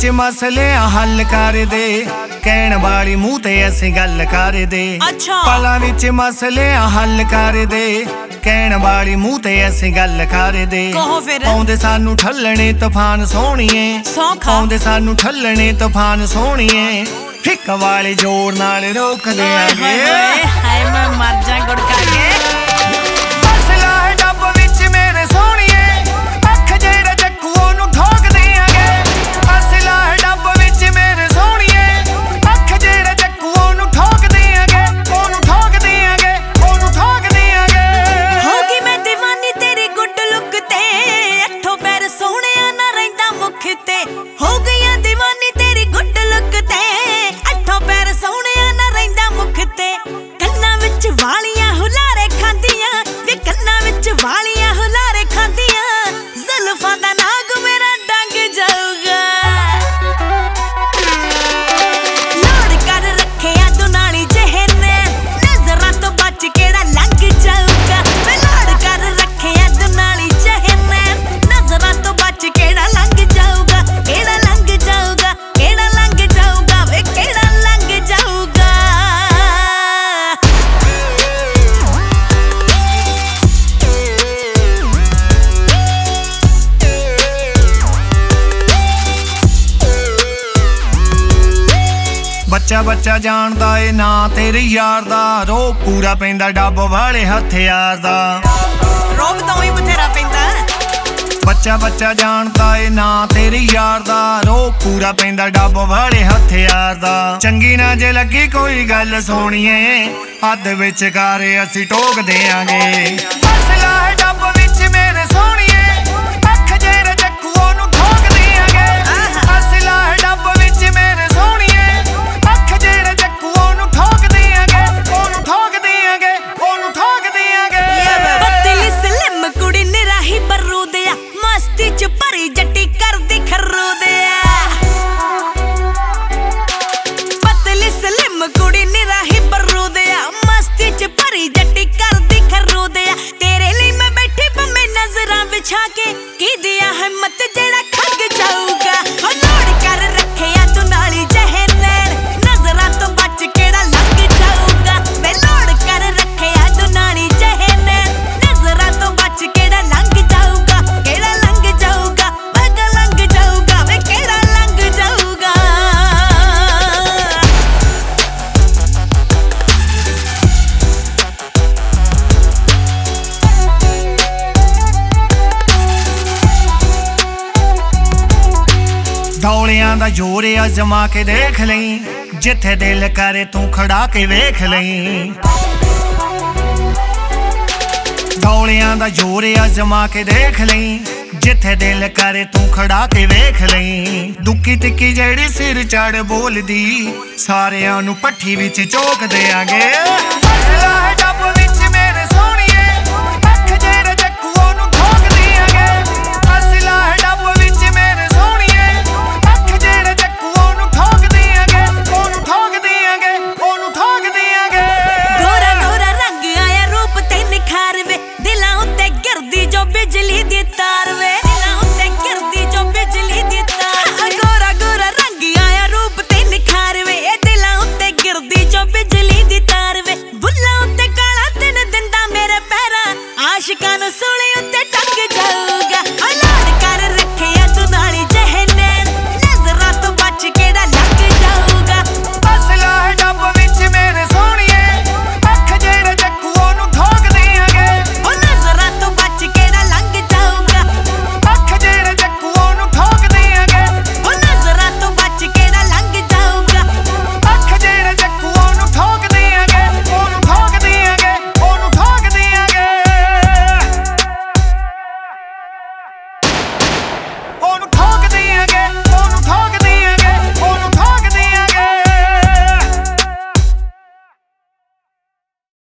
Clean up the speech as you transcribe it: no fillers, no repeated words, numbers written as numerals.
विच मसलियां हल कर दे, कहण वाली मूंह ते असीं गल कर दे। पलां विच मसलियां हल कर दे, कहण वाली मूंह ते असीं गल कर दे। आउंदे सानू ठल्लणे तूफान सोहणीए, आउंदे सानू ठल्लणे तूफान सोहणीए, हिक वाले जोर नाल रोक देंगे। हाय मैं मर जा गुड़का के। मसला है डब विच मेरे सोहणीए, अख जेड़ा जग्गू ओनू ठोक देंगे। मसला है डब विच मेरे सोहणीए, अख जेड़ा जग्गू ओनू ठोक देंगे, ओनू ठोक देंगे, ओनू ठोक देंगे। होगी मैं दीवानी तेरी गुड लुक ते, अठो पैर सोहणिया ना रहिंदा मुख ते। हो गई दीवानी तेरी गुड लुक ते, अठो पैर सोहणिया ना रहिंदा मुख ते। कन्ना विच वालियां हुलारे खांदियां, वे कन्ना विच वालियां हुलारे खांदियां, जुल्फां दा नाग मेरा डंग जाऊगा। लोड़ कर रखिया दुनाली जहने, नजरां तो बच केड़ा लंघ जाऊगा। वे लोड़ कर रखिया दुनाली जहने, नजरां तो बच केड़ा लंघ जाऊगा। केड़ा लंघ जाऊगा, केड़ा लंघ जाऊगा, वे केड़ा लंघ जाऊगा। बच्चा बच्चा जानदा ए ना तेरे यार दा, रो पूरा पैंदा डब वाले हथियार दा। रोब तो ही बथेरा पैंदा। बच्चा बच्चा जानदा ए ना तेरे यार दा, रो पूरा पैंदा डब वाले हथियार दा। चंगी ना जे लगी कोई गल सोहणीए, हद विच कर असीं टोक देंगे। मसला है डब विच मेरे सोहणीए, अख जेड़ा जग्गू ओनू ठोक देंगे। मसला है डब विच मेरे सोहणीए, अख जेड़ा जग्गू ओनू ठोक देंगे, ओनू ठोक देंगे, ओनू ठोक देंगे। पतली स्लिम कुड़ी निराही बरू दिया, मस्ती च भरी जट्टी करदी खरू दिया। पतली स्लिम कुड़ी निराही बरू दिया, मस्ती च भरी जट्टी करदी खरू दिया। तेरे लिए मैं बैठी बम्मे नजरां बिछा के, की दिया हिम्मत जेड़ा खग जाऊगा। हो लोड़ कर रखिया तू नाली जहने, नजरां तो बच केड़ा लंघ जाऊगा। वे लोड़ कर रखिया तू नाली जहने, नजरां तो बच केड़ा लंघ जाऊगा। केड़ा लंघ जाऊगा, वे लंघ जाऊगा, वे केड़ा लंघ जाऊगा। दौलियां दा जोर अजमा के देख लई, जिथे दिल करे तू खड़ा के वेख लई। दौलियां दा जोर अजमा के देख लई, जिथे दिल करे तू खड़ा के वेख लई। दुक्की तिक्की जेड़ी सिर चढ़ बोलदी, सारियां नू पट्ठी विच चोक देंगे। मसला है